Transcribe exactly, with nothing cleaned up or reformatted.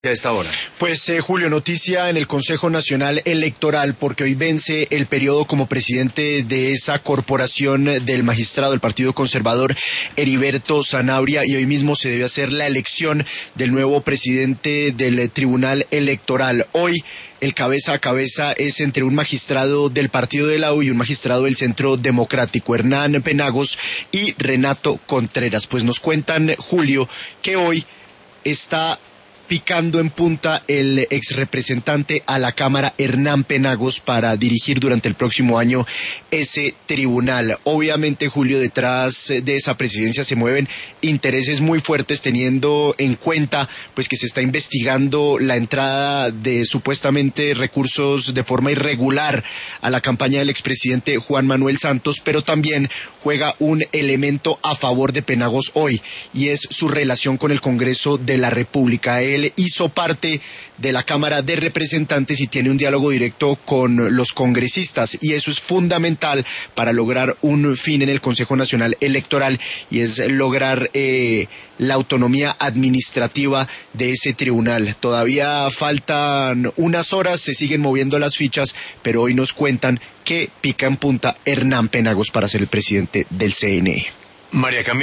A esta hora. Pues eh, Julio, noticia en el Consejo Nacional Electoral, porque hoy vence el periodo como presidente de esa corporación del magistrado del Partido Conservador, Heriberto Zanabria, y hoy mismo se debe hacer la elección del nuevo presidente del eh, Tribunal Electoral. Hoy el cabeza a cabeza es entre un magistrado del Partido de la U y un magistrado del Centro Democrático, Hernán Penagos y Renato Contreras. Pues nos cuentan, Julio, que hoy está picando en punta el ex representante a la Cámara, Hernán Penagos, para dirigir durante el próximo año ese tribunal. Obviamente, Julio, detrás de esa presidencia se mueven intereses muy fuertes, teniendo en cuenta pues que se está investigando la entrada de supuestamente recursos de forma irregular a la campaña del expresidente Juan Manuel Santos, pero también juega un elemento a favor de Penagos hoy, y es su relación con el Congreso de la República. Él hizo parte de la Cámara de Representantes y tiene un diálogo directo con los congresistas, y eso es fundamental para lograr un fin en el Consejo Nacional Electoral, y es lograr eh, la autonomía administrativa de ese tribunal. Todavía faltan unas horas, se siguen moviendo las fichas, pero hoy nos cuentan que pica en punta Hernán Penagos para ser el presidente del C N E. María Camila.